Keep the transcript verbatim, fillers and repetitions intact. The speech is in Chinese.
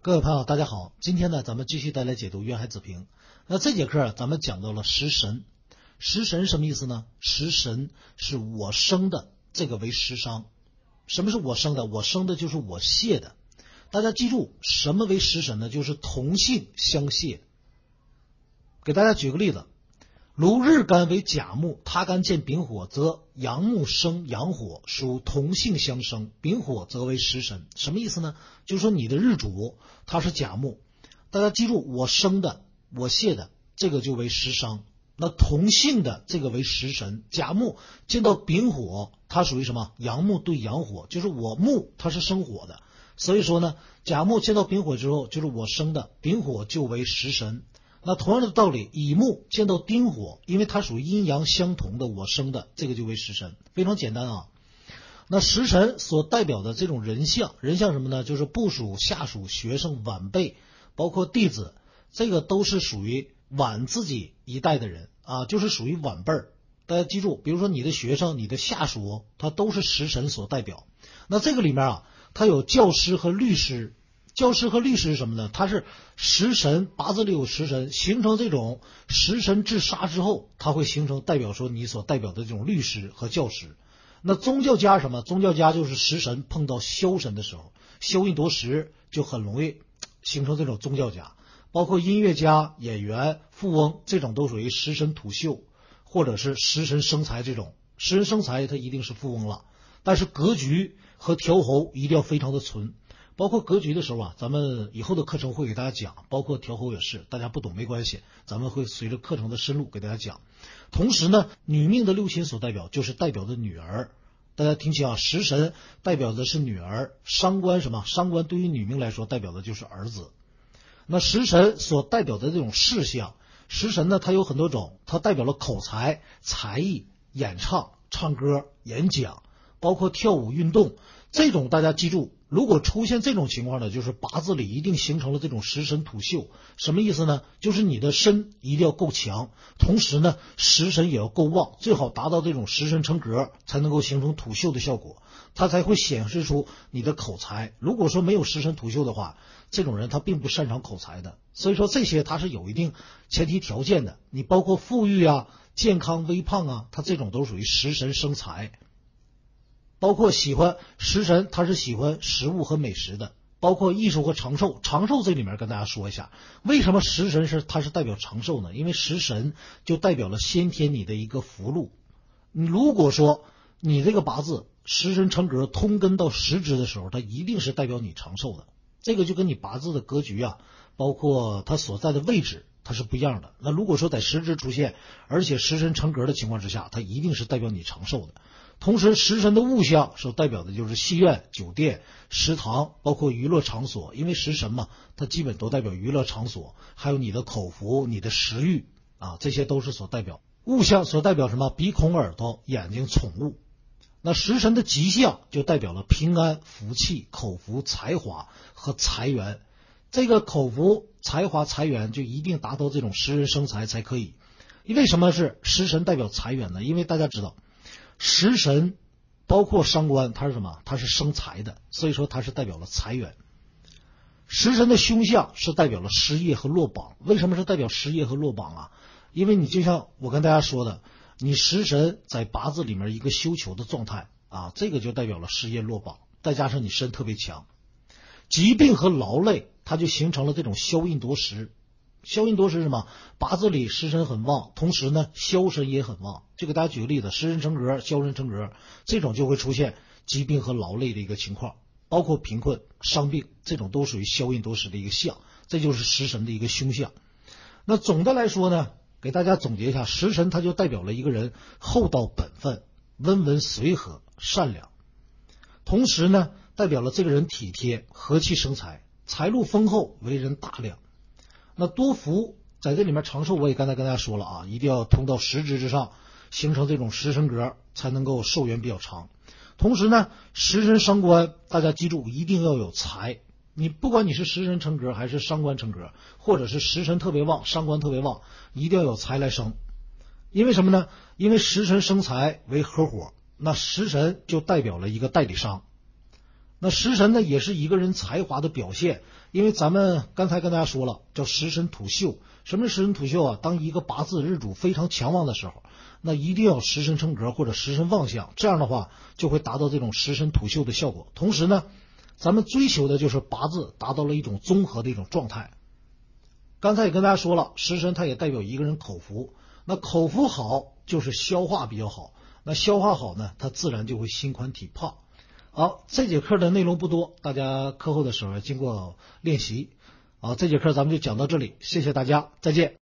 各位朋友大家好，今天呢咱们继续带来解读渊海子平。那这节课咱们讲到了食神。食神什么意思呢？食神是我生的，这个为食伤。什么是我生的？我生的就是我泄的。大家记住，什么为食神呢？就是同性相泄。给大家举个例子，如日干为甲木，他干见丙火，则阳木生阳火，属同性相生，丙火则为食神。什么意思呢？就是说你的日主他是甲木，大家记住，我生的我泄的这个就为食伤，那同性的这个为食神。甲木见到丙火，它属于什么？阳木对阳火，就是我木它是生火的，所以说呢，甲木见到丙火之后，就是我生的，丙火就为食神。那同样的道理，乙木见到丁火，因为它属于阴阳相同的我生的，这个就为食神。非常简单啊。那食神所代表的这种人相，人相什么呢？就是部属、下属、学生、晚辈，包括弟子，这个都是属于晚自己一代的人啊，就是属于晚辈儿。大家记住，比如说你的学生、你的下属，它都是食神所代表。那这个里面啊，它有教师和律师。教师和律师是什么呢？它是食神，八字里有食神，形成这种食神制杀之后，它会形成代表说你所代表的这种律师和教师。那宗教家什么？宗教家就是食神碰到枭神的时候，枭印夺食就很容易形成这种宗教家。包括音乐家、演员、富翁，这种都属于食神土秀，或者是食神生财这种。食神生财，他一定是富翁了，但是格局和调候一定要非常的纯。包括格局的时候啊，咱们以后的课程会给大家讲，包括调候也是，大家不懂没关系，咱们会随着课程的深入给大家讲。同时呢，女命的六亲所代表就是代表的女儿，大家听清啊，食神代表的是女儿，伤官什么？伤官对于女命来说代表的就是儿子。那食神所代表的这种事项，食神呢它有很多种，它代表了口才、才艺、演唱、唱歌、演讲，包括跳舞、运动，这种大家记住，如果出现这种情况呢，就是八字里一定形成了这种食神土秀。什么意思呢？就是你的身一定要够强，同时呢食神也要够旺，最好达到这种食神成格，才能够形成土秀的效果，它才会显示出你的口才。如果说没有食神土秀的话，这种人他并不擅长口才的。所以说这些他是有一定前提条件的，你包括富裕啊、健康、微胖啊，他这种都属于食神生财。包括喜欢食神，他是喜欢食物和美食的，包括艺术和长寿。长寿这里面跟大家说一下，为什么食神是它是代表长寿呢？因为食神就代表了先天你的一个福禄。你如果说你这个八字食神成格通根到食支的时候，它一定是代表你长寿的。这个就跟你八字的格局啊，包括它所在的位置，它是不一样的。那如果说在食支出现，而且食神成格的情况之下，它一定是代表你长寿的。同时食神的物象所代表的就是戏院、酒店、食堂，包括娱乐场所，因为食神嘛，它基本都代表娱乐场所，还有你的口福、你的食欲啊，这些都是所代表。物象所代表什么？鼻孔、耳朵、眼睛、宠物。那食神的吉象就代表了平安、福气、口福、才华和财源。这个口福、才华、财源就一定达到这种食神生财才可以。为什么是食神代表财源呢？因为大家知道食神包括伤官，它是什么？它是生财的，所以说它是代表了财源。食神的凶相是代表了失业和落榜。为什么是代表失业和落榜啊？因为你就像我跟大家说的，你食神在八字里面一个休囚的状态啊，这个就代表了失业落榜，再加上你身特别强，疾病和劳累，它就形成了这种枭印夺食。枭印夺食是什么？八字里食神很旺，同时呢枭神也很旺。就给大家举个例子，食神成格、枭神成格，这种就会出现疾病和劳累的一个情况，包括贫困、伤病，这种都属于枭印夺食的一个象，这就是食神的一个凶相。那总的来说呢，给大家总结一下，食神它就代表了一个人厚道本分、温文随和、善良，同时呢代表了这个人体贴、和气生财，财路丰厚，为人大量。那多福在这里面长寿，我也刚才跟大家说了啊，一定要通到食支之上，形成这种食神格，才能够寿元比较长。同时呢，食神伤官，大家记住一定要有财。你不管你是食神成格还是伤官成格，或者是食神特别旺、伤官特别旺，一定要有财来生。因为什么呢？因为食神生财为合伙，那食神就代表了一个代理商。 那食神呢，也是一个人才华的表现，因为咱们刚才跟大家说了，叫食神土秀。什么是食神土秀啊？当一个八字日主非常强旺的时候，那一定要食神成格或者食神旺相，这样的话就会达到这种食神土秀的效果。同时呢，咱们追求的就是八字达到了一种综合的一种状态。刚才也跟大家说了，食神它也代表一个人口福，那口福好就是消化比较好，那消化好呢，它自然就会心宽体胖。好，这节课的内容不多，大家课后的时候经过练习。好，这节课咱们就讲到这里，谢谢大家，再见。